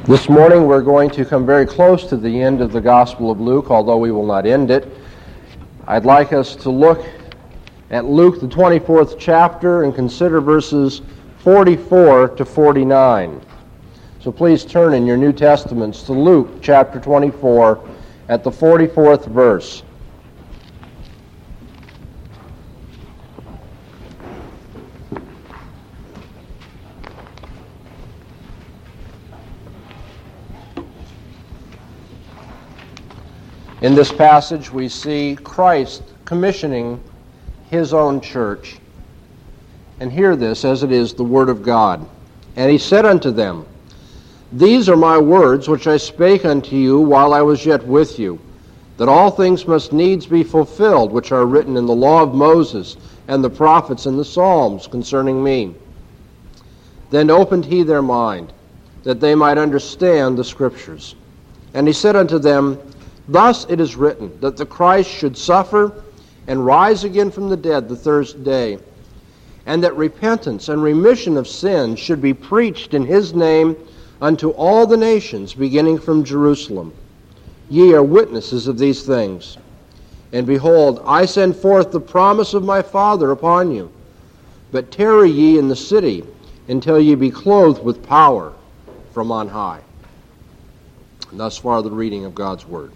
This morning we're going to come very close to the end of the Gospel of Luke, although we will not end it. I'd like us to look at Luke, the 24th chapter, and consider verses 44 to 49. So please turn in your New Testaments to Luke chapter 24 at the 44th verse. In this passage, we see Christ commissioning his own church. And hear this, as it is the word of God. And he said unto them, These are my words which I spake unto you while I was yet with you, that all things must needs be fulfilled which are written in the law of Moses and the prophets and the Psalms concerning me. Then opened he their mind, that they might understand the Scriptures. And he said unto them, Thus it is written, that the Christ should suffer and rise again from the dead the third day, and that repentance and remission of sins should be preached in his name unto all the nations, beginning from Jerusalem. Ye are witnesses of these things. And behold, I send forth the promise of my Father upon you. But tarry ye in the city until ye be clothed with power from on high. And thus far the reading of God's Word.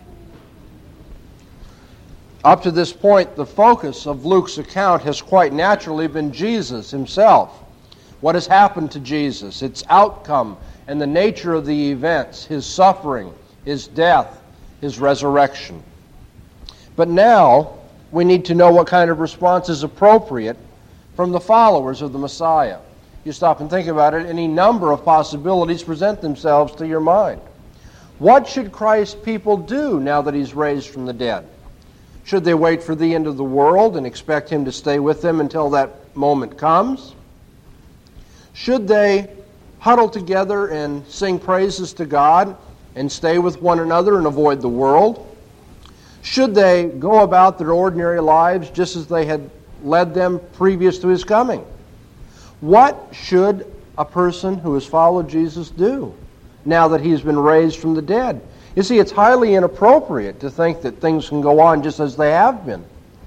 Up to this point, the focus of Luke's account has quite naturally been Jesus himself. What has happened to Jesus, its outcome, and the nature of the events, his suffering, his death, his resurrection. But now, we need to know what kind of response is appropriate from the followers of the Messiah. You stop and think about it, any number of possibilities present themselves to your mind. What should Christ's people do now that he's raised from the dead? Should they wait for the end of the world and expect him to stay with them until that moment comes? Should they huddle together and sing praises to God and stay with one another and avoid the world? Should they go about their ordinary lives just as they had led them previous to his coming? What should a person who has followed Jesus do now that he's been raised from the dead? You see, it's highly inappropriate to think that things can go on just as they have been.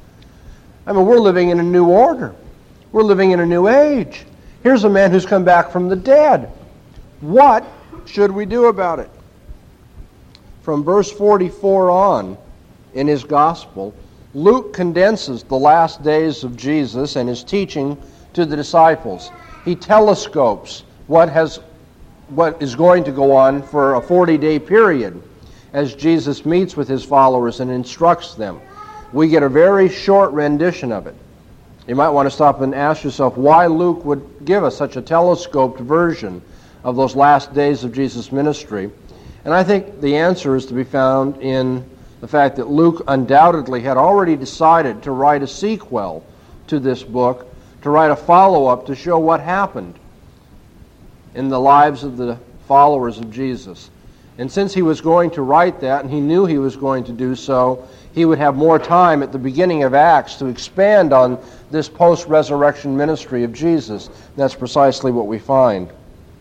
I mean, we're living in a new order. We're living in a new age. Here's a man who's come back from the dead. What should we do about it? From verse 44 on in his gospel, Luke condenses the last days of Jesus and his teaching to the disciples. He telescopes what is going to go on for a 40-day period as Jesus meets with his followers and instructs them. We get a very short rendition of it. You might want to stop and ask yourself why Luke would give us such a telescoped version of those last days of Jesus' ministry. And I think the answer is to be found in the fact that Luke undoubtedly had already decided to write a sequel to this book, to write a follow-up to show what happened in the lives of the followers of Jesus. And since he was going to write that, and he knew he was going to do so, he would have more time at the beginning of Acts to expand on this post-resurrection ministry of Jesus. That's precisely what we find.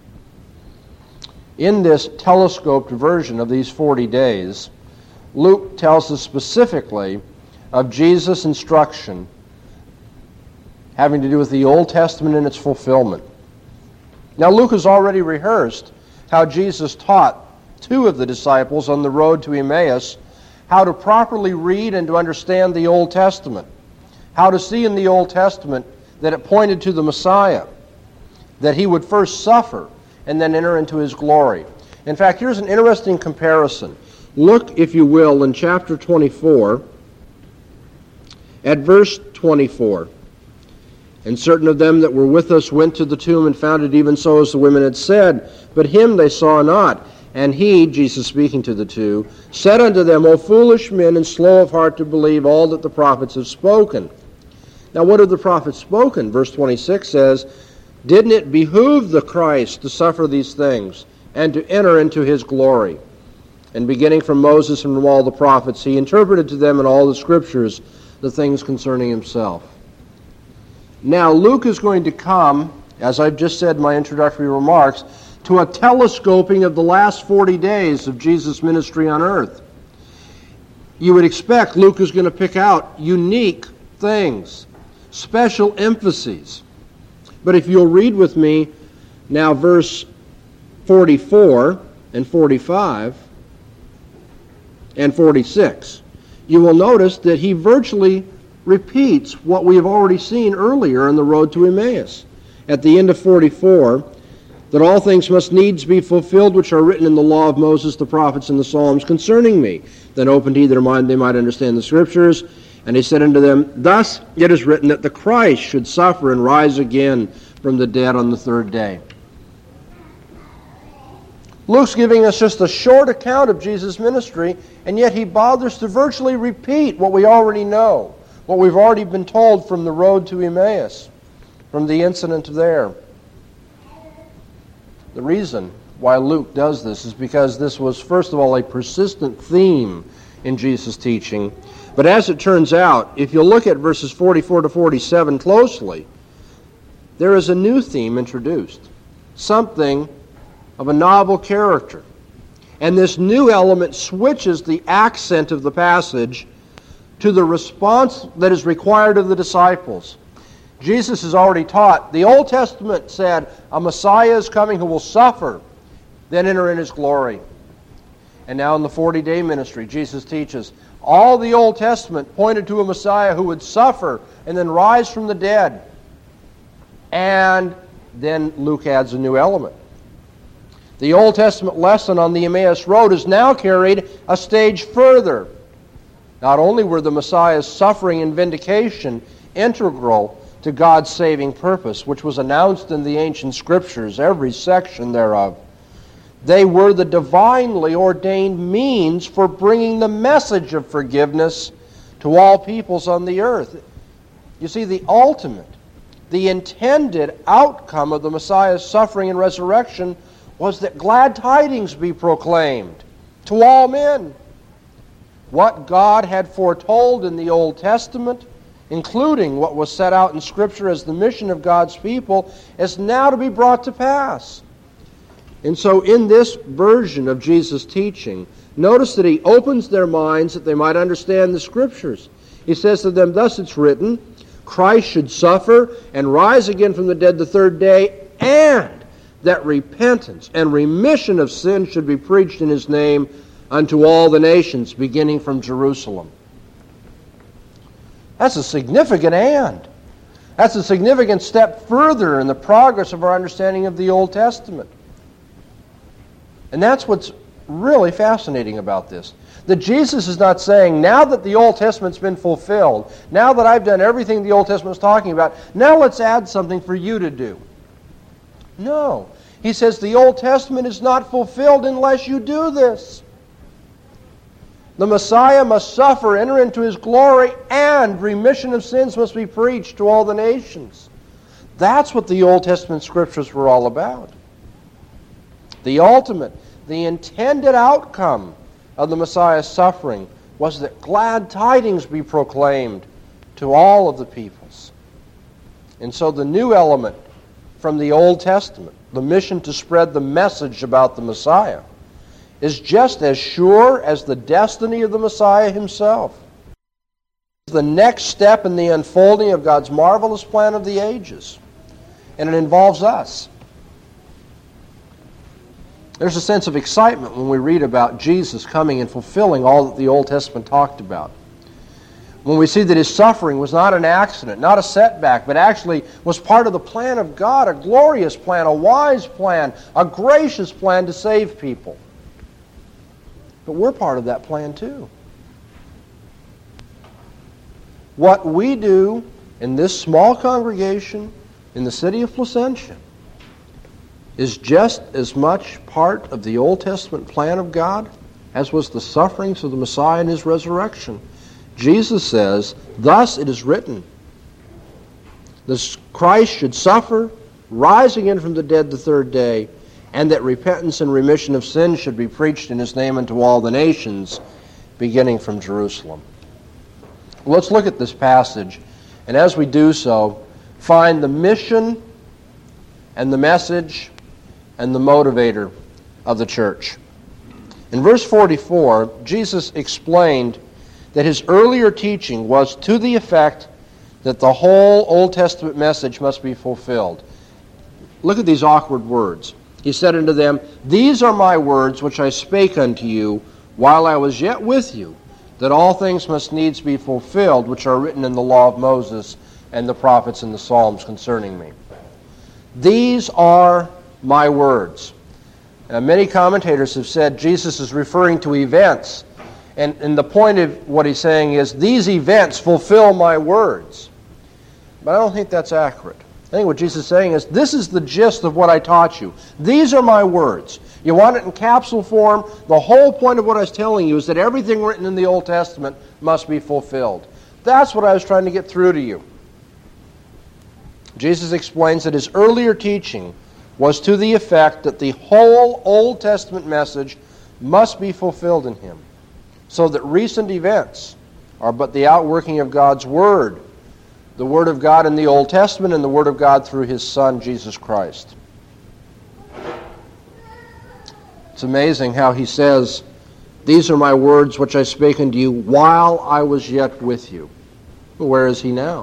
In this telescoped version of these 40 days, Luke tells us specifically of Jesus' instruction having to do with the Old Testament and its fulfillment. Now, Luke has already rehearsed how Jesus taught two of the disciples on the road to Emmaus how to properly read and to understand the Old Testament, how to see in the Old Testament that it pointed to the Messiah, that he would first suffer and then enter into his glory. In fact, here's an interesting comparison. Look, if you will, in chapter 24 at verse 24. And certain of them that were with us went to the tomb and found it even so as the women had said, but him they saw not. And he, Jesus speaking to the two, said unto them, O foolish men, and slow of heart to believe all that the prophets have spoken. Now what have the prophets spoken? Verse 26 says, Didn't it behoove the Christ to suffer these things, and to enter into his glory? And beginning from Moses and from all the prophets, he interpreted to them in all the Scriptures the things concerning himself. Now Luke is going to come, as I've just said in my introductory remarks, to a telescoping of the last 40 days of Jesus' ministry on earth. You would expect Luke is going to pick out unique things, special emphases. But if you'll read with me now verse 44 and 45 and 46, you will notice that he virtually repeats what we have already seen earlier in the road to Emmaus. At the end of 44, that all things must needs be fulfilled which are written in the law of Moses, the prophets, and the Psalms concerning me. Then opened he their mind, they might understand the Scriptures. And he said unto them, Thus it is written that the Christ should suffer and rise again from the dead on the third day. Luke's giving us just a short account of Jesus' ministry, and yet he bothers to virtually repeat what we already know, what we've already been told from the road to Emmaus, from the incident there. The reason why Luke does this is because this was, first of all, a persistent theme in Jesus' teaching. But as it turns out, if you look at verses 44 to 47 closely, there is a new theme introduced, something of a novel character. And this new element switches the accent of the passage to the response that is required of the disciples. Jesus has already taught. The Old Testament said, a Messiah is coming who will suffer, then enter in his glory. And now in the 40-day ministry, Jesus teaches, all the Old Testament pointed to a Messiah who would suffer and then rise from the dead. And then Luke adds a new element. The Old Testament lesson on the Emmaus Road is now carried a stage further. Not only were the Messiah's suffering and vindication integral to God's saving purpose, which was announced in the ancient Scriptures, every section thereof, they were the divinely ordained means for bringing the message of forgiveness to all peoples on the earth. You see, the ultimate, the intended outcome of the Messiah's suffering and resurrection was that glad tidings be proclaimed to all men. What God had foretold in the Old Testament, including what was set out in Scripture as the mission of God's people, is now to be brought to pass. And so in this version of Jesus' teaching, notice that he opens their minds that they might understand the Scriptures. He says to them, Thus it's written, Christ should suffer and rise again from the dead the third day, and that repentance and remission of sin should be preached in his name unto all the nations, beginning from Jerusalem. That's a significant and. That's a significant step further in the progress of our understanding of the Old Testament. And that's what's really fascinating about this. That Jesus is not saying, now that the Old Testament's been fulfilled, now that I've done everything the Old Testament was talking about, now let's add something for you to do. No. He says the Old Testament is not fulfilled unless you do this. The Messiah must suffer, enter into his glory, and remission of sins must be preached to all the nations. That's what the Old Testament Scriptures were all about. The ultimate, the intended outcome of the Messiah's suffering was that glad tidings be proclaimed to all of the peoples. And so the new element from the Old Testament, the mission to spread the message about the Messiah, is just as sure as the destiny of the Messiah himself. It's the next step in the unfolding of God's marvelous plan of the ages. And it involves us. There's a sense of excitement when we read about Jesus coming and fulfilling all that the Old Testament talked about. When we see that his suffering was not an accident, not a setback, but actually was part of the plan of God, a glorious plan, a wise plan, a gracious plan to save people. But we're part of that plan too. What we do in this small congregation in the city of Placentia is just as much part of the Old Testament plan of God as was the sufferings of the Messiah and his resurrection. Jesus says, Thus it is written, the Christ should suffer, rise again from the dead the third day, and that repentance and remission of sins should be preached in his name unto all the nations, beginning from Jerusalem. Let's look at this passage, and as we do so, find the mission and the message and the motivator of the church. In verse 44, Jesus explained that his earlier teaching was to the effect that the whole Old Testament message must be fulfilled. Look at these awkward words. He said unto them, These are my words which I spake unto you while I was yet with you, that all things must needs be fulfilled which are written in the law of Moses and the prophets and the Psalms concerning me. These are my words. Many commentators have said Jesus is referring to events, and the point of what he's saying is, these events fulfill my words. But I don't think that's accurate. I think what Jesus is saying is, this is the gist of what I taught you. These are my words. You want it in capsule form? The whole point of what I was telling you is that everything written in the Old Testament must be fulfilled. That's what I was trying to get through to you. Jesus explains that his earlier teaching was to the effect that the whole Old Testament message must be fulfilled in him, so that recent events are but the outworking of God's Word, the Word of God in the Old Testament and the Word of God through his Son, Jesus Christ. It's amazing how he says, These are my words which I spake unto you while I was yet with you. Well, where is he now?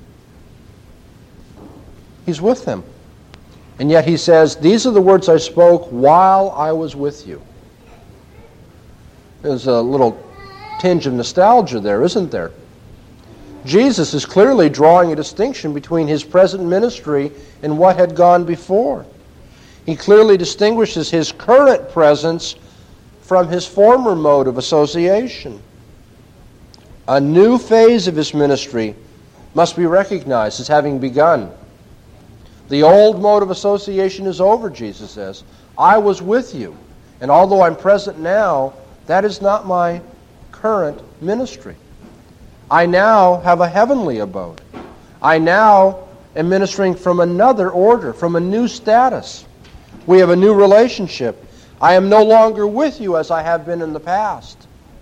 He's with them. And yet he says, These are the words I spoke while I was with you. There's a little tinge of nostalgia there, isn't there? Jesus is clearly drawing a distinction between his present ministry and what had gone before. He clearly distinguishes his current presence from his former mode of association. A new phase of his ministry must be recognized as having begun. The old mode of association is over, Jesus says. I was with you, and although I'm present now, that is not my current ministry. I now have a heavenly abode. I now am ministering from another order, from a new status. We have a new relationship. I am no longer with you as I have been in the past.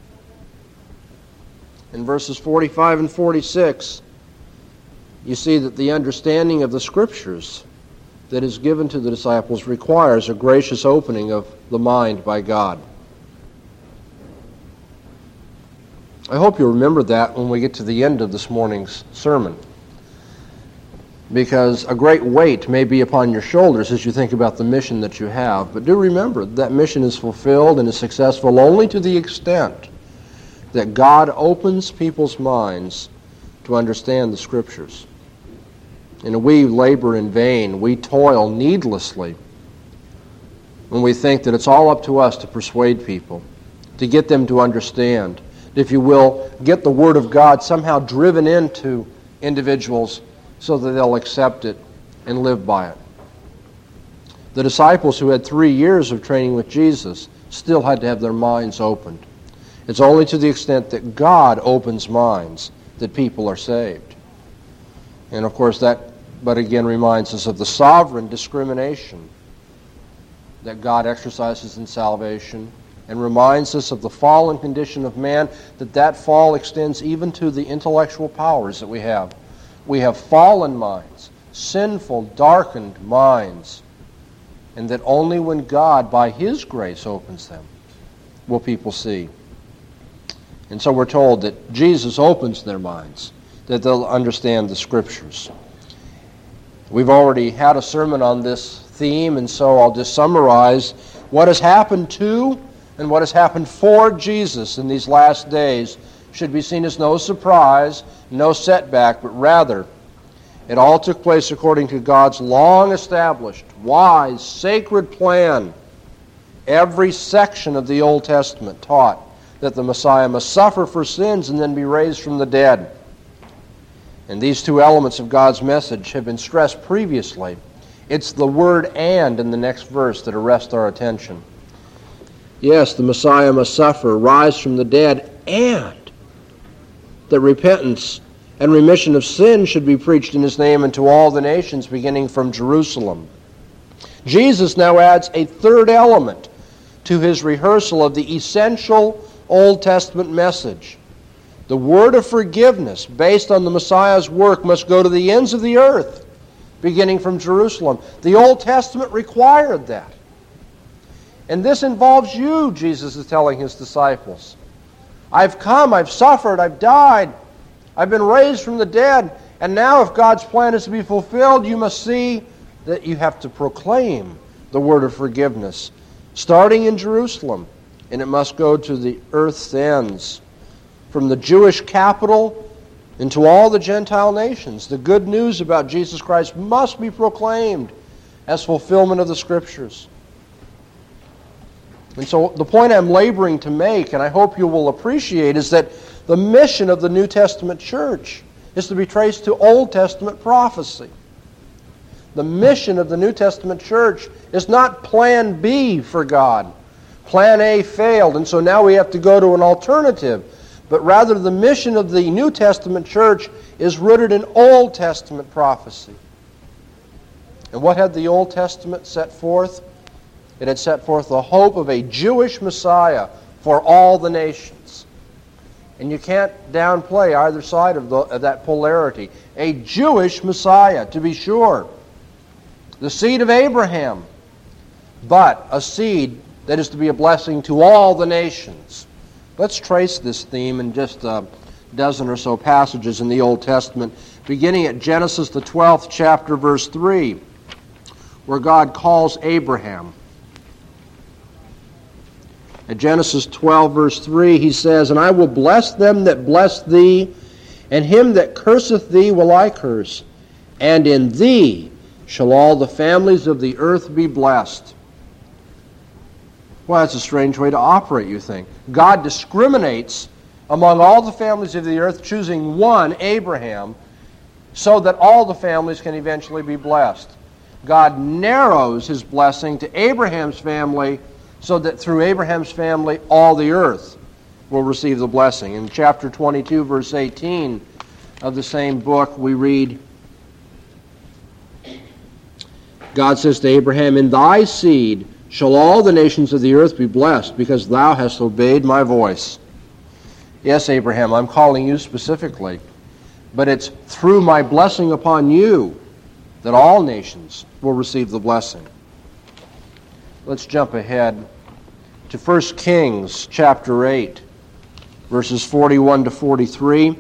In verses 45 and 46, you see that the understanding of the Scriptures that is given to the disciples requires a gracious opening of the mind by God. I hope you'll remember that when we get to the end of this morning's sermon, because a great weight may be upon your shoulders as you think about the mission that you have. But do remember that mission is fulfilled and is successful only to the extent that God opens people's minds to understand the Scriptures. And we labor in vain, we toil needlessly when we think that it's all up to us to persuade people, to get them to understand, if you will, get the Word of God somehow driven into individuals so that they'll accept it and live by it. The disciples who had 3 years of training with Jesus still had to have their minds opened. It's only to the extent that God opens minds that people are saved. And of course that, but again, reminds us of the sovereign discrimination that God exercises in salvation, and reminds us of the fallen condition of man, that fall extends even to the intellectual powers that we have. We have fallen minds, sinful, darkened minds, and that only when God, by His grace, opens them, will people see. And so we're told that Jesus opens their minds, that they'll understand the Scriptures. We've already had a sermon on this theme, and so I'll just summarize what has happened to and what has happened for Jesus in these last days should be seen as no surprise, no setback, but rather it all took place according to God's long-established, wise, sacred plan. Every section of the Old Testament taught that the Messiah must suffer for sins and then be raised from the dead. And these two elements of God's message have been stressed previously. It's the word "and" in the next verse that arrests our attention. Yes, the Messiah must suffer, rise from the dead, and that repentance and remission of sin should be preached in His name unto all the nations, beginning from Jerusalem. Jesus now adds a third element to His rehearsal of the essential Old Testament message. The word of forgiveness based on the Messiah's work must go to the ends of the earth, beginning from Jerusalem. The Old Testament required that. And this involves you, Jesus is telling his disciples. I've come, I've suffered, I've died, I've been raised from the dead, and now if God's plan is to be fulfilled, you must see that you have to proclaim the word of forgiveness, starting in Jerusalem, and it must go to the earth's ends. From the Jewish capital into all the Gentile nations, the good news about Jesus Christ must be proclaimed as fulfillment of the Scriptures. And so the point I'm laboring to make, and I hope you will appreciate, is that the mission of the New Testament church is to be traced to Old Testament prophecy. The mission of the New Testament church is not plan B for God. Plan A failed, and so now we have to go to an alternative. But rather, the mission of the New Testament church is rooted in Old Testament prophecy. And what had the Old Testament set forth? It had set forth the hope of a Jewish Messiah for all the nations. And you can't downplay either side of that polarity. A Jewish Messiah, to be sure. The seed of Abraham, but a seed that is to be a blessing to all the nations. Let's trace this theme in just a dozen or so passages in the Old Testament, beginning at Genesis, the 12th chapter, verse 3, where God calls Abraham. At Genesis 12, verse 3, he says, "And I will bless them that bless thee, and him that curseth thee will I curse, and in thee shall all the families of the earth be blessed." Well, that's a strange way to operate, you think. God discriminates among all the families of the earth, choosing one, Abraham, so that all the families can eventually be blessed. God narrows his blessing to Abraham's family so that through Abraham's family all the earth will receive the blessing. In chapter 22, verse 18 of the same book, we read, God says to Abraham, "In thy seed shall all the nations of the earth be blessed, because thou hast obeyed my voice." Yes, Abraham, I'm calling you specifically, but it's through my blessing upon you that all nations will receive the blessing. Let's jump ahead to 1 Kings chapter 8, verses 41 to 43.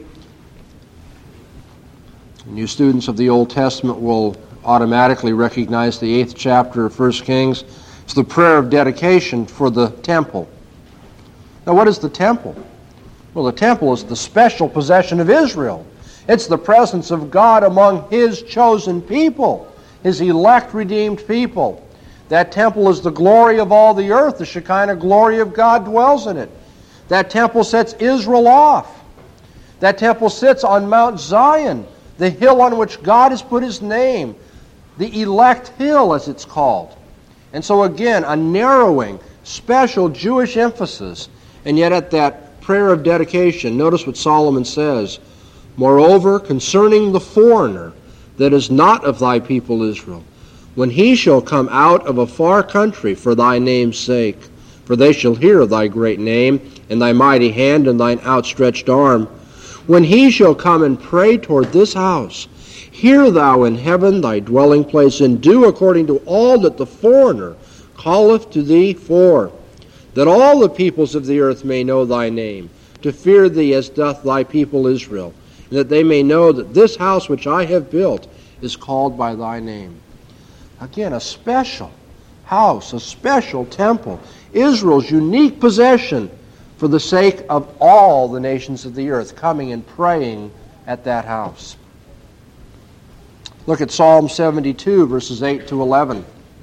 And you students of the Old Testament will automatically recognize the 8th chapter of 1 Kings. It's the prayer of dedication for the temple. Now, what is the temple? Well, the temple is the special possession of Israel. It's the presence of God among his chosen people, his elect, redeemed people. That temple is the glory of all the earth. The Shekinah glory of God dwells in it. That temple sets Israel off. That temple sits on Mount Zion, the hill on which God has put his name, the elect hill, as it's called. And so again, a narrowing, special Jewish emphasis. And yet at that prayer of dedication, notice what Solomon says, "Moreover, concerning the foreigner that is not of thy people Israel, when he shall come out of a far country for thy name's sake, for they shall hear of thy great name, and thy mighty hand, and thine outstretched arm, when he shall come and pray toward this house, hear thou in heaven thy dwelling place, and do according to all that the foreigner calleth to thee for, that all the peoples of the earth may know thy name, to fear thee as doth thy people Israel, and that they may know that this house which I have built is called by thy name." Again, a special house, a special temple, Israel's unique possession for the sake of all the nations of the earth coming and praying at that house. Look at Psalm 72, verses 8 to 11.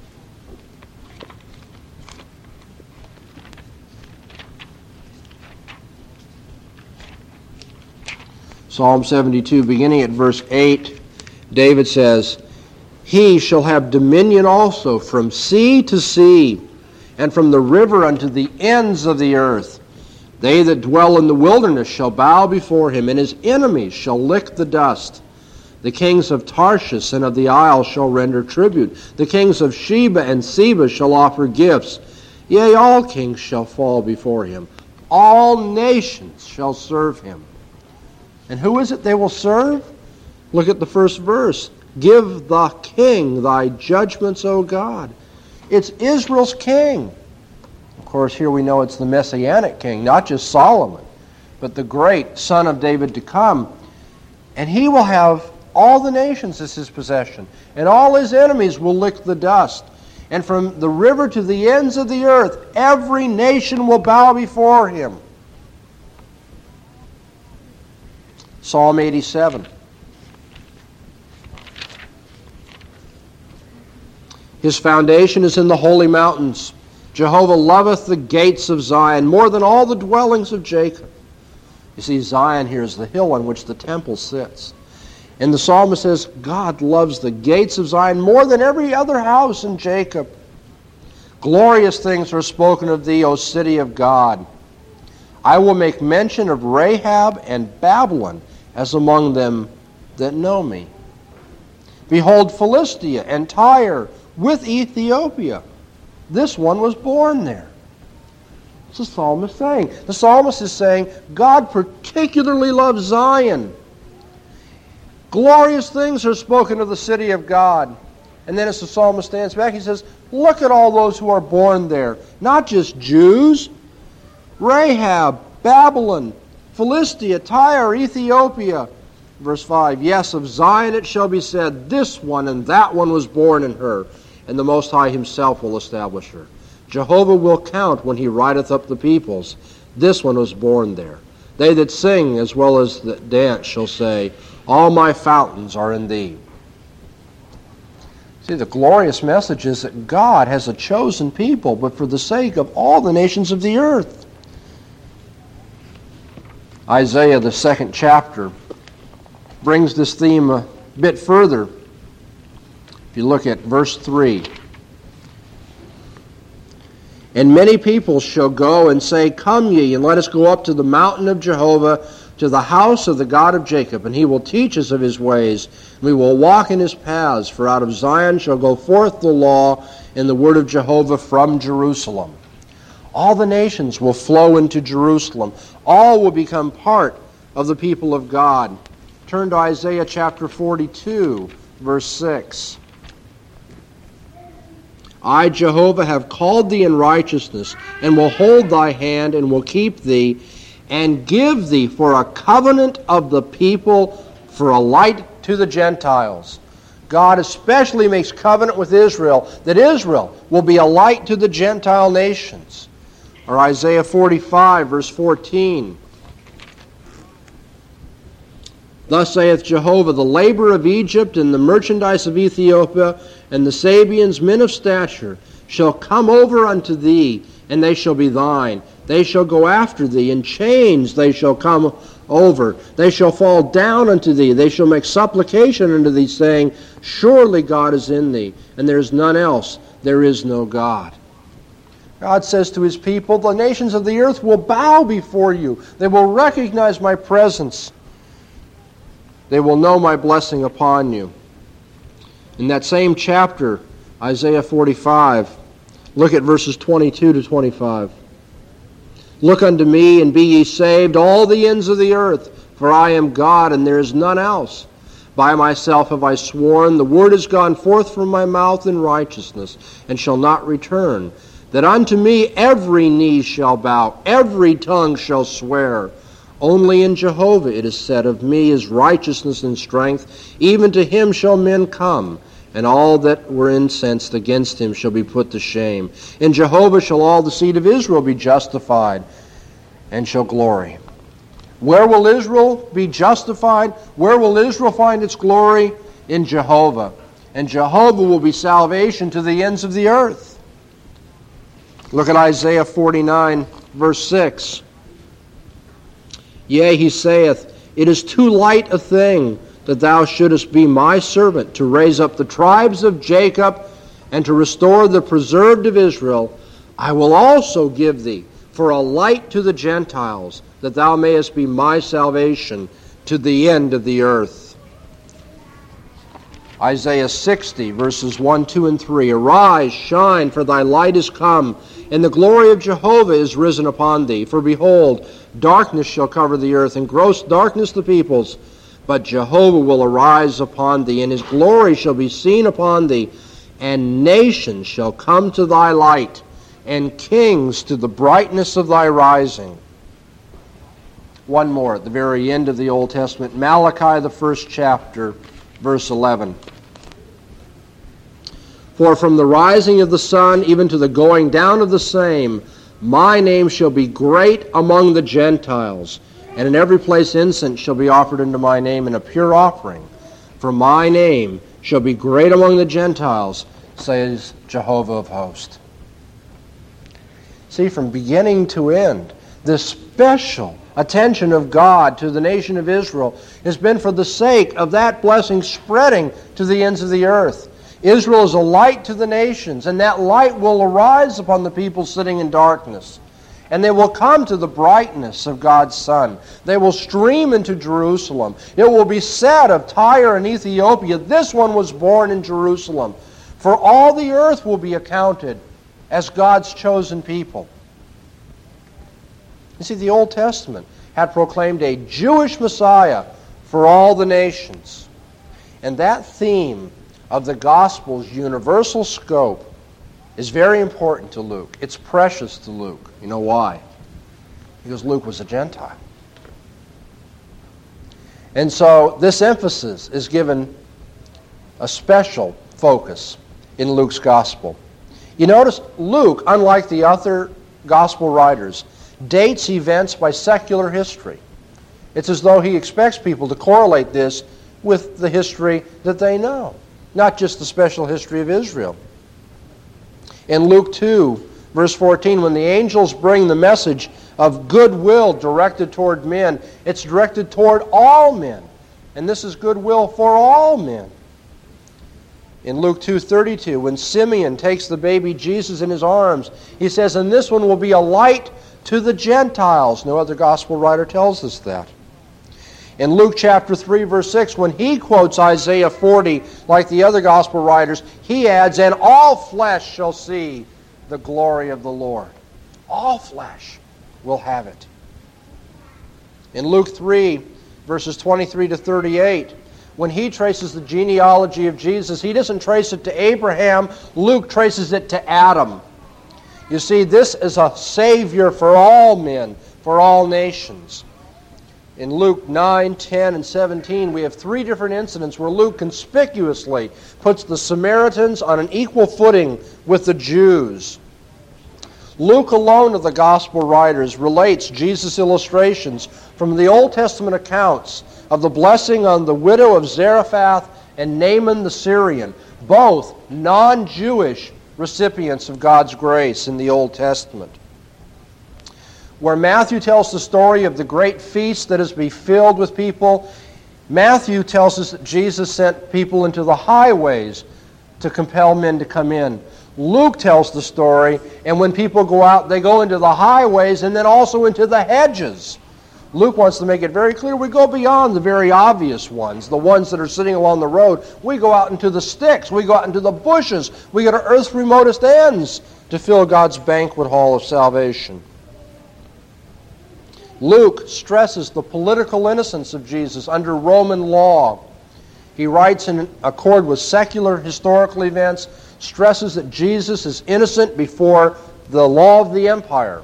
Psalm 72, beginning at verse 8, David says, "He shall have dominion also from sea to sea, and from the river unto the ends of the earth. They that dwell in the wilderness shall bow before him, and his enemies shall lick the dust. The kings of Tarshish and of the isles shall render tribute. The kings of Sheba and Seba shall offer gifts. Yea, all kings shall fall before him. All nations shall serve him." And who is it they will serve? Look at the first verse. Give the king thy judgments, O God. It's Israel's king. Of course, here we know it's the Messianic king, not just Solomon, but the great son of David to come. And he will have all the nations as his possession, and all his enemies will lick the dust. And from the river to the ends of the earth, every nation will bow before him. Psalm 87. His foundation is in the holy mountains. Jehovah loveth the gates of Zion more than all the dwellings of Jacob. You see, Zion here is the hill on which the temple sits. And the psalmist says, God loves the gates of Zion more than every other house in Jacob. Glorious things are spoken of thee, O city of God. I will make mention of Rahab and Babylon as among them that know me. Behold, Philistia and Tyre with Ethiopia. This one was born there. What's the psalmist saying? The psalmist is saying, God particularly loves Zion. Glorious things are spoken of the city of God. And then as the psalmist stands back, he says, look at all those who are born there. Not just Jews. Rahab, Babylon, Philistia, Tyre, Ethiopia. Verse 5, yes, of Zion it shall be said, this one and that one was born in her, and the Most High himself will establish her. Jehovah will count when he writeth up the peoples. This one was born there. They that sing as well as that dance shall say, all my fountains are in thee. See, the glorious message is that God has a chosen people, but for the sake of all the nations of the earth. Isaiah, the 2nd chapter, brings this theme a bit further. If you look at verse 3. And many people shall go and say, come ye, and let us go up to the mountain of Jehovah, to the house of the God of Jacob, and he will teach us of his ways, and we will walk in his paths. For out of Zion shall go forth the law and the word of Jehovah from Jerusalem. All the nations will flow into Jerusalem. All will become part of the people of God. Turn to Isaiah chapter 42, verse 6. I, Jehovah, have called thee in righteousness, and will hold thy hand, and will keep thee, and give thee for a covenant of the people, for a light to the Gentiles. God especially makes covenant with Israel, that Israel will be a light to the Gentile nations. Or Isaiah 45, verse 14. Thus saith Jehovah, the labor of Egypt and the merchandise of Ethiopia and the Sabians, men of stature, shall come over unto thee, and they shall be thine. They shall go after thee, in chains they shall come over. They shall fall down unto thee. They shall make supplication unto thee, saying, surely God is in thee, and there is none else. There is no God. God says to his people, the nations of the earth will bow before you. They will recognize my presence. They will know my blessing upon you. In that same chapter, Isaiah 45, look at verses 22 to 25. Look unto me, and be ye saved, all the ends of the earth, for I am God, and there is none else. By myself have I sworn, the word is gone forth from my mouth in righteousness, and shall not return, that unto me every knee shall bow, every tongue shall swear. Only in Jehovah it is said, of me is righteousness and strength, even to him shall men come, and all that were incensed against him shall be put to shame. In Jehovah shall all the seed of Israel be justified, and shall glory. Where will Israel be justified? Where will Israel find its glory? In Jehovah. And Jehovah will be salvation to the ends of the earth. Look at Isaiah 49, verse 6. Yea, he saith, it is too light a thing that thou shouldest be my servant, to raise up the tribes of Jacob, and to restore the preserved of Israel. I will also give thee for a light to the Gentiles, that thou mayest be my salvation to the end of the earth. Isaiah 60, verses 1, 2, and 3. Arise, shine, for thy light is come, and the glory of Jehovah is risen upon thee. For behold, darkness shall cover the earth, and gross darkness the peoples. But Jehovah will arise upon thee, and his glory shall be seen upon thee, and nations shall come to thy light, and kings to the brightness of thy rising. One more at the very end of the Old Testament, Malachi, the 1st chapter, verse 11. For from the rising of the sun even to the going down of the same, my name shall be great among the Gentiles, and in every place incense shall be offered unto my name, and a pure offering. For my name shall be great among the Gentiles, says Jehovah of hosts. See, from beginning to end, this special attention of God to the nation of Israel has been for the sake of that blessing spreading to the ends of the earth. Israel is a light to the nations, and that light will arise upon the people sitting in darkness. And they will come to the brightness of God's sun. They will stream into Jerusalem. It will be said of Tyre and Ethiopia, this one was born in Jerusalem. For all the earth will be accounted as God's chosen people. You see, the Old Testament had proclaimed a Jewish Messiah for all the nations. And that theme of the gospel's universal scope is very important to Luke. It's precious to Luke. You know why? Because Luke was a Gentile. And so this emphasis is given a special focus in Luke's gospel. You notice Luke, unlike the other gospel writers, dates events by secular history. It's as though he expects people to correlate this with the history that they know, not just the special history of Israel. In Luke 2, verse 14, when the angels bring the message of goodwill directed toward men, it's directed toward all men. And this is goodwill for all men. In Luke 2:32, when Simeon takes the baby Jesus in his arms, he says, and this one will be a light to the Gentiles. No other gospel writer tells us that. In Luke chapter 3, verse 6, when he quotes Isaiah 40 like the other gospel writers, he adds, and all flesh shall see the glory of the Lord. All flesh will have it. In Luke 3, verses 23 to 38, when he traces the genealogy of Jesus, he doesn't trace it to Abraham. Luke traces it to Adam. You see, this is a Savior for all men, for all nations. In Luke 9, 10, and 17, we have three different incidents where Luke conspicuously puts the Samaritans on an equal footing with the Jews. Luke alone of the gospel writers relates Jesus' illustrations from the Old Testament accounts of the blessing on the widow of Zarephath and Naaman the Syrian, both non-Jewish recipients of God's grace in the Old Testament. Where Matthew tells the story of the great feast that is to be filled with people, Matthew tells us that Jesus sent people into the highways to compel men to come in. Luke tells the story, and when people go out, they go into the highways and then also into the hedges. Luke wants to make it very clear we go beyond the very obvious ones, the ones that are sitting along the road. We go out into the sticks. We go out into the bushes. We go to earth's remotest ends to fill God's banquet hall of salvation. Luke stresses the political innocence of Jesus under Roman law. He writes in accord with secular historical events, stresses that Jesus is innocent before the law of the empire.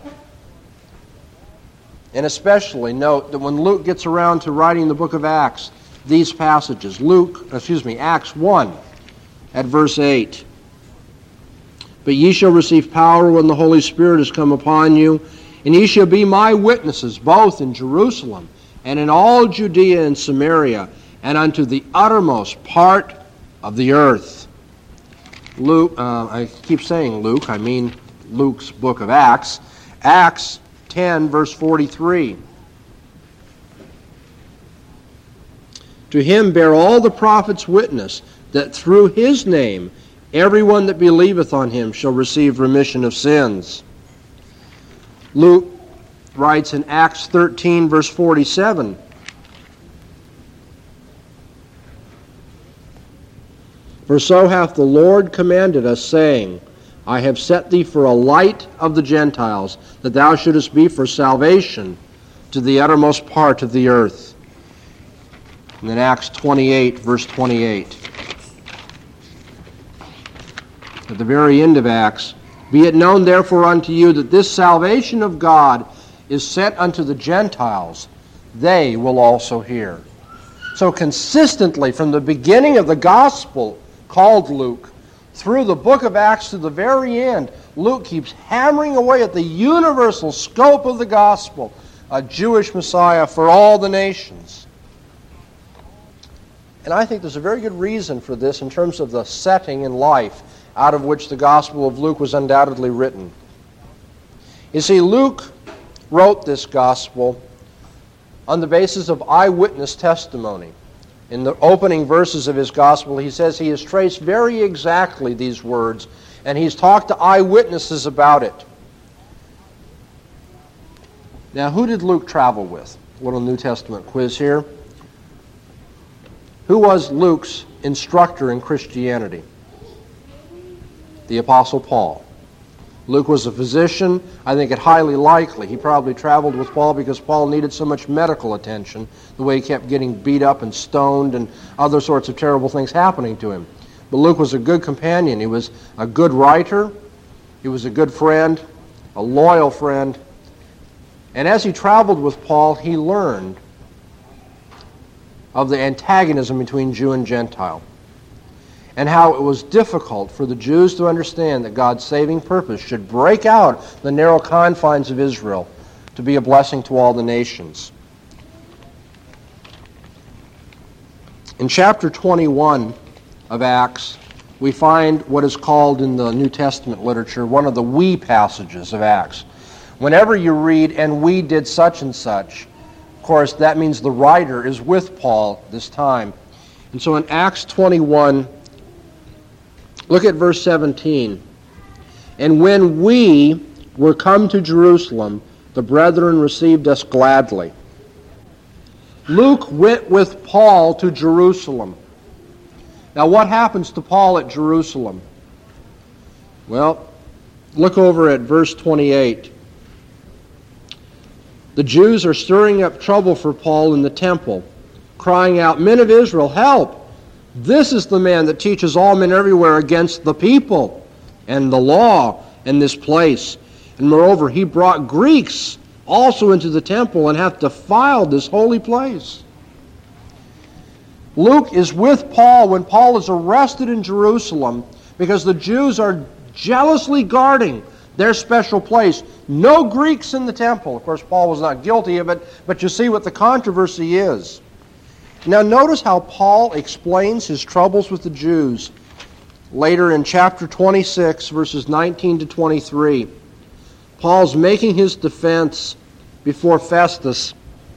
And especially note that when Luke gets around to writing the book of Acts, these passages, Acts 1 at verse 8. But ye shall receive power when the Holy Spirit is come upon you, and ye shall be my witnesses both in Jerusalem and in all Judea and Samaria, and unto the uttermost part of the earth. Luke, I keep saying Luke, I mean Luke's book of Acts. Acts 10, verse 43. To him bear all the prophets witness, that through his name everyone that believeth on him shall receive remission of sins. Luke writes in Acts 13, verse 47, for so hath the Lord commanded us, saying, I have set thee for a light of the Gentiles, that thou shouldest be for salvation to the uttermost part of the earth. And then Acts 28, verse 28. At the very end of Acts, "Be it known therefore unto you that this salvation of God is sent unto the Gentiles. They will also hear." So consistently from the beginning of the gospel called Luke, through the book of Acts to the very end, Luke keeps hammering away at the universal scope of the gospel, a Jewish Messiah for all the nations. And I think there's a very good reason for this in terms of the setting and life out of which the Gospel of Luke was undoubtedly written. You see, Luke wrote this Gospel on the basis of eyewitness testimony. In the opening verses of his Gospel, he says he has traced very exactly these words, and he's talked to eyewitnesses about it. Now, who did Luke travel with? A little New Testament quiz here. Who was Luke's instructor in Christianity? The Apostle Paul. Luke was a physician. I think it highly likely he probably traveled with Paul because Paul needed so much medical attention, the way he kept getting beat up and stoned and other sorts of terrible things happening to him. But Luke was a good companion. He was a good writer. He was a good friend, a loyal friend. And as he traveled with Paul, he learned of the antagonism between Jew and Gentile, and how it was difficult for the Jews to understand that God's saving purpose should break out the narrow confines of Israel to be a blessing to all the nations. In chapter 21 of Acts, we find what is called in the New Testament literature one of the we passages of Acts. Whenever you read, "and we did such and such," of course, that means the writer is with Paul this time. And so in Acts 21, look at verse 17. "And when we were come to Jerusalem, the brethren received us gladly." Luke went with Paul to Jerusalem. Now, what happens to Paul at Jerusalem? Well, look over at verse 28. "The Jews are stirring up trouble for Paul in the temple, crying out, 'Men of Israel, help! This is the man that teaches all men everywhere against the people and the law in this place. And moreover, he brought Greeks also into the temple and hath defiled this holy place.'" Luke is with Paul when Paul is arrested in Jerusalem because the Jews are jealously guarding their special place. No Greeks in the temple. Of course, Paul was not guilty of it, but you see what the controversy is. Now notice how Paul explains his troubles with the Jews later in chapter 26, verses 19 to 23. Paul's making his defense before Festus.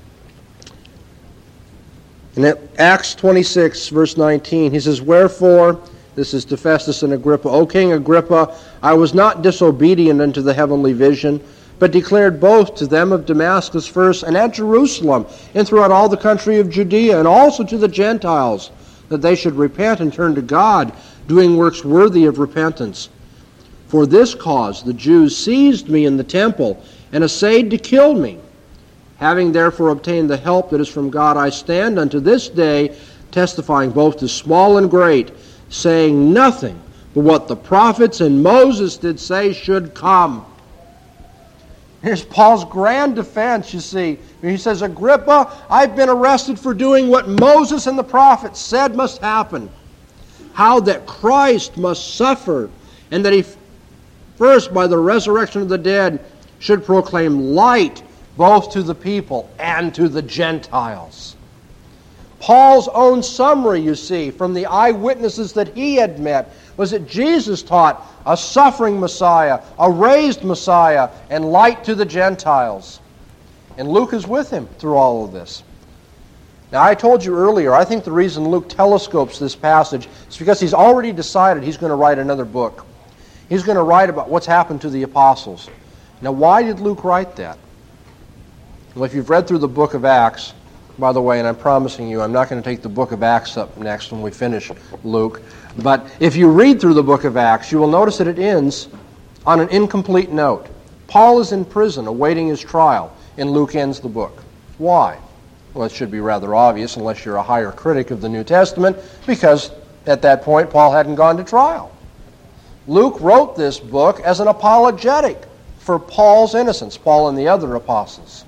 In Acts 26, verse 19, he says, "Wherefore," this is to Festus and Agrippa, "O King Agrippa, I was not disobedient unto the heavenly vision, but declared both to them of Damascus first, and at Jerusalem, and throughout all the country of Judea, and also to the Gentiles, that they should repent and turn to God, doing works worthy of repentance. For this cause the Jews seized me in the temple, and essayed to kill me. Having therefore obtained the help that is from God, I stand unto this day, testifying both to small and great, saying nothing but what the prophets and Moses did say should come." Here's Paul's grand defense, you see. He says, "Agrippa, I've been arrested for doing what Moses and the prophets said must happen. How that Christ must suffer, and that he first, by the resurrection of the dead, should proclaim light both to the people and to the Gentiles." Paul's own summary, you see, from the eyewitnesses that he had met, was that Jesus taught a suffering Messiah, a raised Messiah, and light to the Gentiles. And Luke is with him through all of this. Now, I told you earlier, I think the reason Luke telescopes this passage is because he's already decided he's going to write another book. He's going to write about what's happened to the apostles. Now, why did Luke write that? Well, if you've read through the book of Acts, by the way, and I'm promising you, I'm not going to take the book of Acts up next when we finish Luke, but if you read through the book of Acts, you will notice that it ends on an incomplete note. Paul is in prison awaiting his trial, and Luke ends the book. Why? Well, it should be rather obvious unless you're a higher critic of the New Testament, because at that point Paul hadn't gone to trial. Luke wrote this book as an apologetic for Paul's innocence, Paul and the other apostles.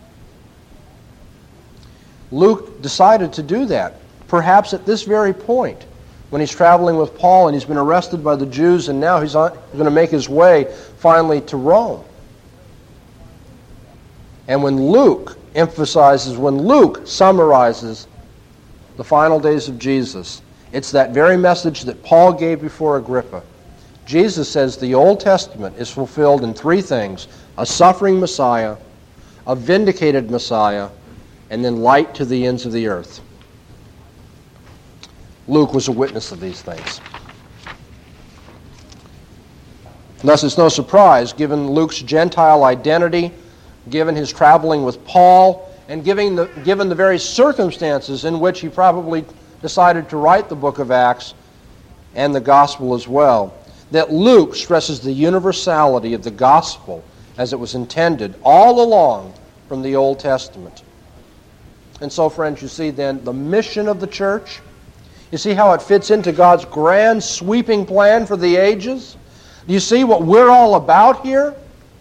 Luke decided to do that, perhaps at this very point, when he's traveling with Paul and he's been arrested by the Jews, and now he's going to make his way finally to Rome. And when Luke summarizes the final days of Jesus, it's that very message that Paul gave before Agrippa. Jesus says the Old Testament is fulfilled in three things: a suffering Messiah, a vindicated Messiah, and then light to the ends of the earth. Luke was a witness of these things. Thus, it's no surprise, given Luke's Gentile identity, given his traveling with Paul, and given the very circumstances in which he probably decided to write the book of Acts and the gospel as well, that Luke stresses the universality of the gospel as it was intended all along from the Old Testament. And so, friends, you see then the mission of the church. You see how it fits into God's grand sweeping plan for the ages? Do you see what we're all about here?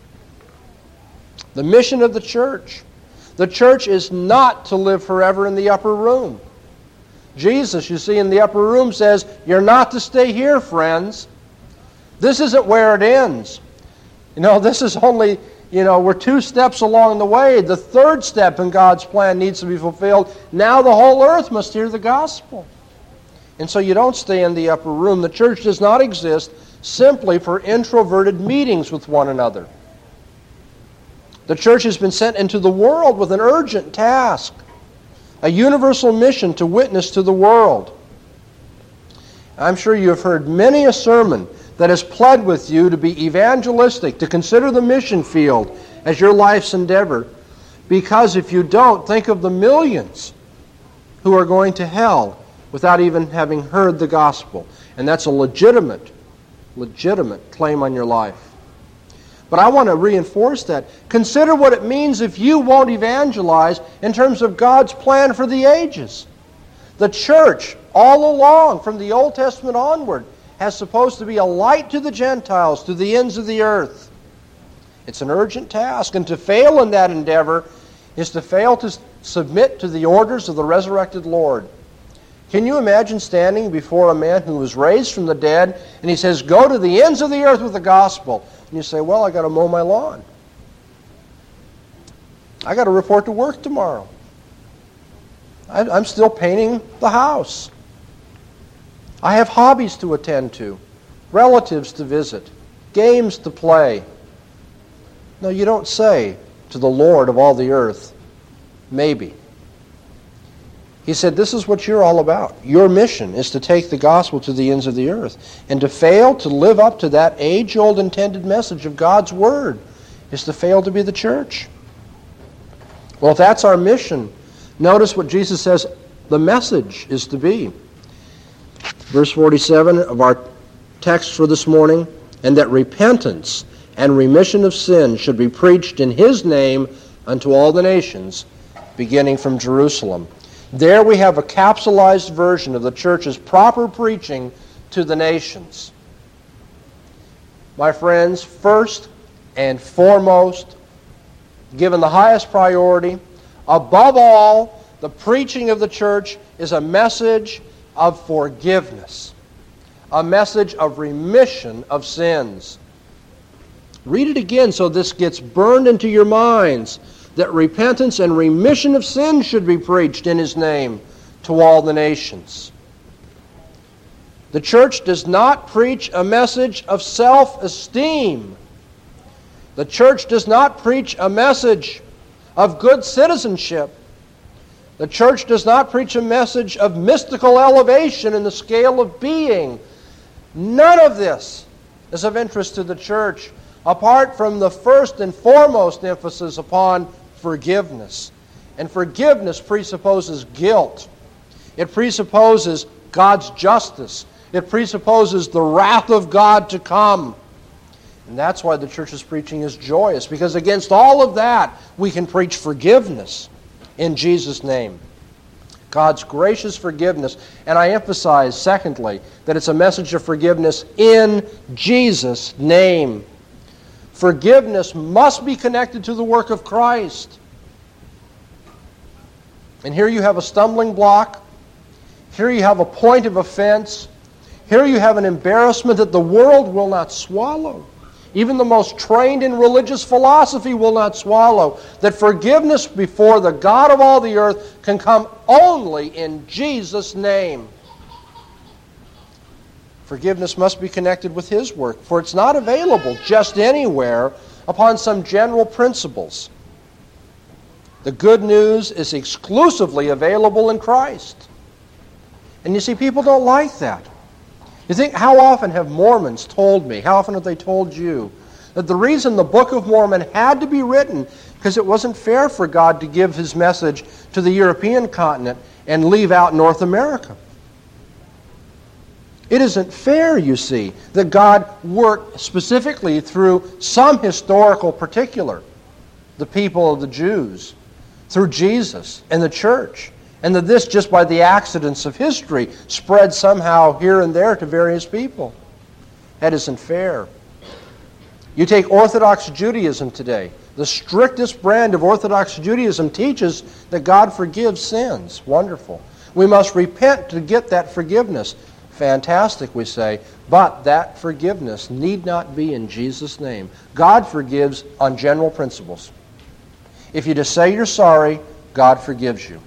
The mission of the church. The church is not to live forever in the upper room. Jesus, you see, in the upper room says, you're not to stay here, friends. This isn't where it ends. This is only, we're 2 steps along the way. The third step in God's plan needs to be fulfilled. Now the whole earth must hear the gospel. And so you don't stay in the upper room. The church does not exist simply for introverted meetings with one another. The church has been sent into the world with an urgent task, a universal mission to witness to the world. I'm sure you have heard many a sermon that has pled with you to be evangelistic, to consider the mission field as your life's endeavor, because if you don't, think of the millions who are going to hell without even having heard the gospel. And that's a legitimate claim on your life. But I want to reinforce that. Consider what it means if you won't evangelize in terms of God's plan for the ages. The church, all along, from the Old Testament onward, has supposed to be a light to the Gentiles, to the ends of the earth. It's an urgent task, and to fail in that endeavor is to fail to submit to the orders of the resurrected Lord. Can you imagine standing before a man who was raised from the dead, and he says, go to the ends of the earth with the gospel? And you say, well, I got to mow my lawn. I got to report to work tomorrow. I'm still painting the house. I have hobbies to attend to, relatives to visit, games to play. No, you don't say to the Lord of all the earth, maybe. He said, this is what you're all about. Your mission is to take the gospel to the ends of the earth. And to fail to live up to that age-old intended message of God's Word is to fail to be the church. Well, if that's our mission, notice what Jesus says the message is to be. Verse 47 of our text for this morning, and that repentance and remission of sin should be preached in His name unto all the nations, beginning from Jerusalem. There we have a capsulized version of the church's proper preaching to the nations. My friends, first and foremost, given the highest priority, above all, the preaching of the church is a message of forgiveness, a message of remission of sins. Read it again so this gets burned into your minds, that repentance and remission of sins should be preached in His name to all the nations. The church does not preach a message of self-esteem. The church does not preach a message of good citizenship. The church does not preach a message of mystical elevation in the scale of being. None of this is of interest to the church, apart from the first and foremost emphasis upon forgiveness. And forgiveness presupposes guilt. It presupposes God's justice. It presupposes the wrath of God to come. And that's why the church's preaching is joyous, because against all of that, we can preach forgiveness in Jesus' name. God's gracious forgiveness. And I emphasize, secondly, that it's a message of forgiveness in Jesus' name. Forgiveness must be connected to the work of Christ. And here you have a stumbling block. Here you have a point of offense. Here you have an embarrassment that the world will not swallow. Even the most trained in religious philosophy will not swallow. That forgiveness before the God of all the earth can come only in Jesus' name. Forgiveness must be connected with His work, for it's not available just anywhere upon some general principles. The good news is exclusively available in Christ. And you see, people don't like that. You think, how often have Mormons told me, how often have they told you, that the reason the Book of Mormon had to be written because it wasn't fair for God to give His message to the European continent and leave out North America. It isn't fair, you see, that God worked specifically through some historical particular, the people of the Jews, through Jesus and the church, and that this, just by the accidents of history, spread somehow here and there to various people. That isn't fair. You take Orthodox Judaism today. The strictest brand of Orthodox Judaism teaches that God forgives sins. Wonderful. We must repent to get that forgiveness. Fantastic, we say, but that forgiveness need not be in Jesus' name. God forgives on general principles. If you just say you're sorry, God forgives you.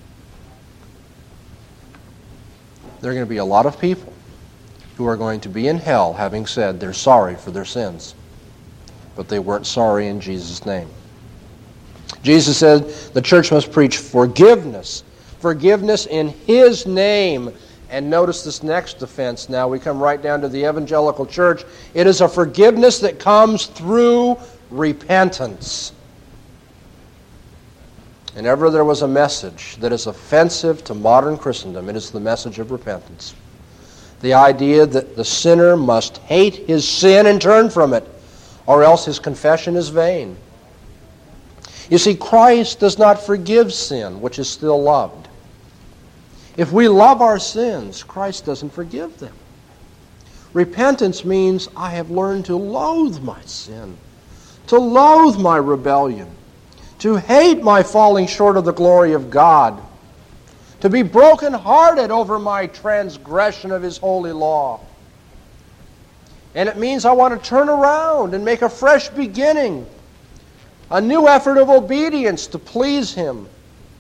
There are going to be a lot of people who are going to be in hell having said they're sorry for their sins, but they weren't sorry in Jesus' name. Jesus said the church must preach forgiveness. Forgiveness in His name. And notice this next offense now. We come right down to the evangelical church. It is a forgiveness that comes through repentance. And ever there was a message that is offensive to modern Christendom, it is the message of repentance. The idea that the sinner must hate his sin and turn from it, or else his confession is vain. You see, Christ does not forgive sin, which is still loved. If we love our sins, Christ doesn't forgive them. Repentance means I have learned to loathe my sin, to loathe my rebellion, to hate my falling short of the glory of God, to be brokenhearted over my transgression of His holy law. And it means I want to turn around and make a fresh beginning, a new effort of obedience to please Him.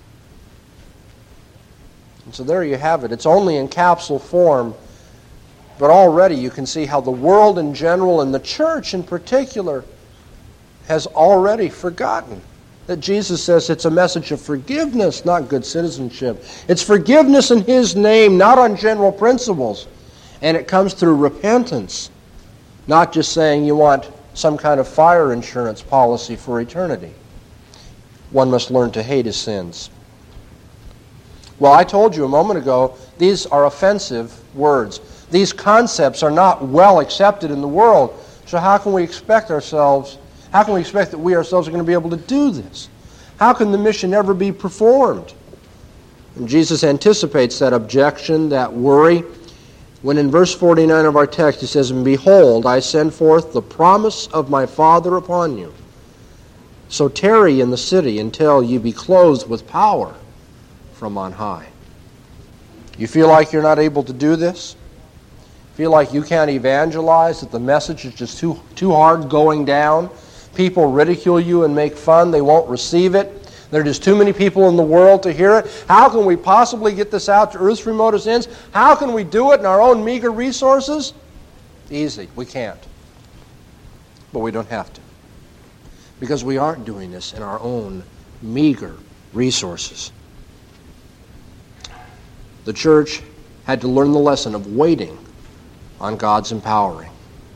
And so there you have it. It's only in capsule form, but already you can see how the world in general and the church in particular has already forgotten that Jesus says it's a message of forgiveness, not good citizenship. It's forgiveness in His name, not on general principles. And it comes through repentance, not just saying you want some kind of fire insurance policy for eternity. One must learn to hate his sins. Well, I told you a moment ago, these are offensive words. These concepts are not well accepted in the world. So how can we expect that we ourselves are going to be able to do this? How can the mission ever be performed? And Jesus anticipates that objection, that worry, when in verse 49 of our text He says, "And behold, I send forth the promise of my Father upon you. So tarry in the city until ye be clothed with power from on high." You feel like you're not able to do this? Feel like you can't evangelize, that the message is just too hard going down? People ridicule you and make fun. They won't receive it. There are just too many people in the world to hear it. How can we possibly get this out to earth's remotest ends? How can we do it in our own meager resources? Easy. We can't. But we don't have to. Because we aren't doing this in our own meager resources. The church had to learn the lesson of waiting on God's empowering.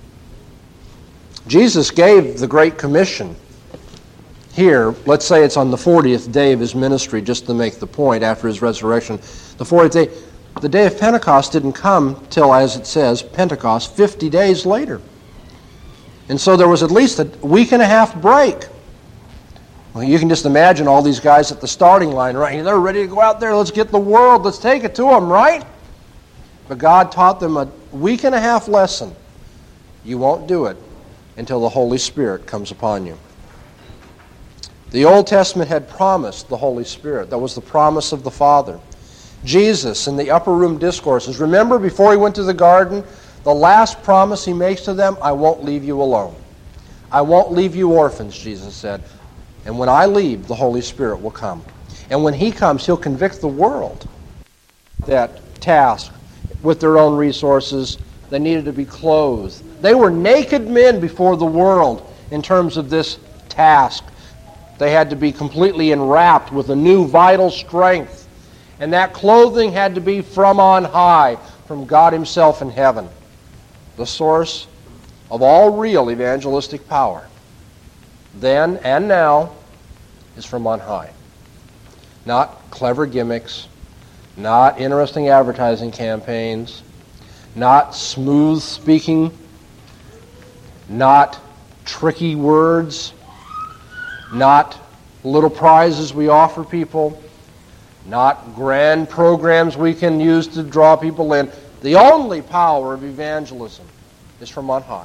Jesus gave the Great Commission here. Let's say it's on the 40th day of His ministry, just to make the point, after His resurrection. The 40th day, the day of Pentecost didn't come till, as it says, Pentecost, 50 days later. And so there was at least a week and a half break Well, you can just imagine all these guys at the starting line, right? They're ready to go out there. Let's get the world. Let's take it to them, right? But God taught them a week and a half lesson. You won't do it until the Holy Spirit comes upon you. The Old Testament had promised the Holy Spirit. That was the promise of the Father. Jesus, in the upper room discourses, remember before he went to the garden, the last promise he makes to them, I won't leave you alone. I won't leave you orphans, Jesus said. And when I leave, the Holy Spirit will come. And when he comes, he'll convict the world. That task, with their own resources, they needed to be clothed. They were naked men before the world in terms of this task. They had to be completely enwrapped with a new vital strength. And that clothing had to be from on high, from God himself in heaven. The source of all real evangelistic power, then and now, is from on high. Not clever gimmicks, not interesting advertising campaigns, not smooth speaking, not tricky words, not little prizes we offer people, not grand programs we can use to draw people in. The only power of evangelism is from on high.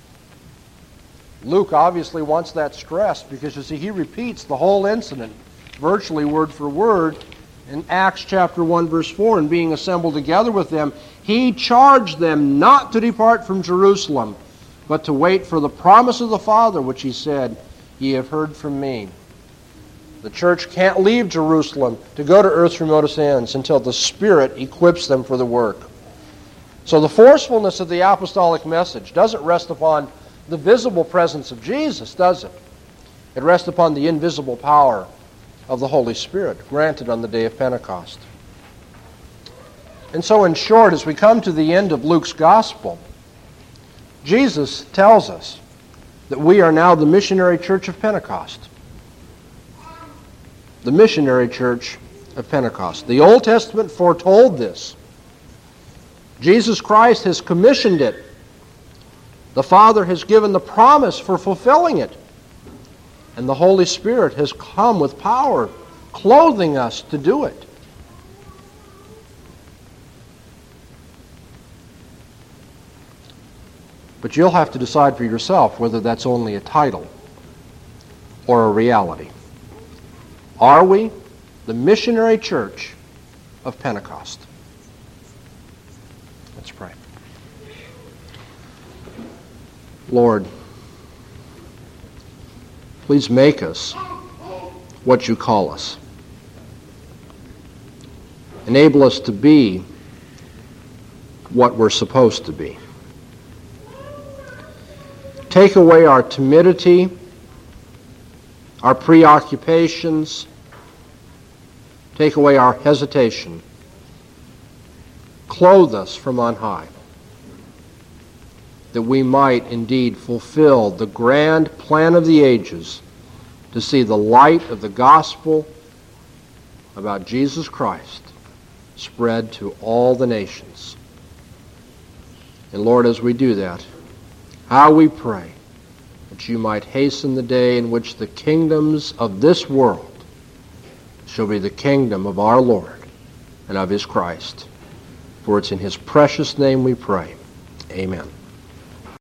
Luke obviously wants that stressed because, you see, he repeats the whole incident virtually word for word in Acts chapter 1, verse 4. And being assembled together with them, he charged them not to depart from Jerusalem, but to wait for the promise of the Father, which he said, ye have heard from me. The church can't leave Jerusalem to go to earth's remotest ends until the Spirit equips them for the work. So the forcefulness of the apostolic message doesn't rest upon the visible presence of Jesus, does it? It rests upon the invisible power of the Holy Spirit granted on the day of Pentecost. And so, in short, as we come to the end of Luke's gospel, Jesus tells us that we are now the missionary church of Pentecost. The missionary church of Pentecost. The Old Testament foretold this. Jesus Christ has commissioned it. The Father has given the promise for fulfilling it. And the Holy Spirit has come with power, clothing us to do it. But you'll have to decide for yourself whether that's only a title or a reality. Are we the missionary church of Pentecost? Let's pray. Lord, please make us what you call us. Enable us to be what we're supposed to be. Take away our timidity, our preoccupations. Take away our hesitation. Clothe us from on high, that we might indeed fulfill the grand plan of the ages to see the light of the gospel about Jesus Christ spread to all the nations. And Lord, as we do that, how we pray that you might hasten the day in which the kingdoms of this world shall be the kingdom of our Lord and of his Christ. For it's in his precious name we pray. Amen.